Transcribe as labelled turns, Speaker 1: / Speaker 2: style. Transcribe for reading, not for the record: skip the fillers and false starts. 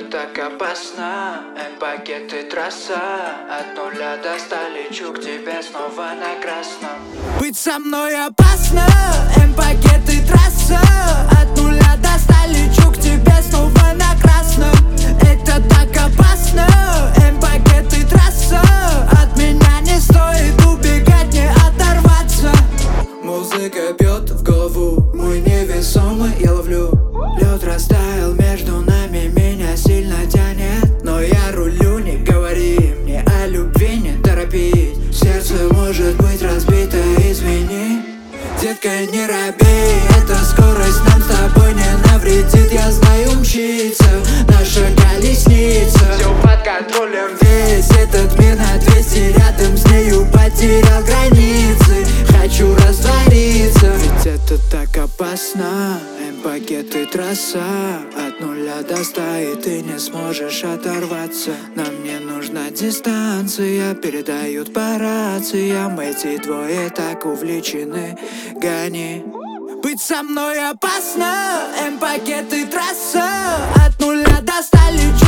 Speaker 1: так опасно. М-пакеты трасса. От нуля до 100 лечу к тебе снова на красном.
Speaker 2: Быть со мной опасно. М-пакеты трасса. От нуля до 100 лечу к тебе снова на красном. Это так опасно. М-пакеты трасса. От меня не стоит убегать, не оторваться. Музыка бьет в голову, мой невесомый я ловлю. Лед растаял между нами, меня сильно тянет. Но я рулю, не говори мне о любви, не торопись. Сердце может быть разбито, извини. Детка, не робей, эта скорость нам с тобой не навредит. Я знаю, мчится наша колесница.
Speaker 1: Все под контролем.
Speaker 2: Весь этот мир на 200 рядом с нею потерял границы. Хочу раствориться, ведь это так опасно. М-пакеты трасса. От нуля до 100 и ты не сможешь оторваться. Нам не нужна дистанция, передают по рациям. Эти двое так увлечены, гони. Быть со мной опасно. М-пакеты трасса. От нуля до 100 лечу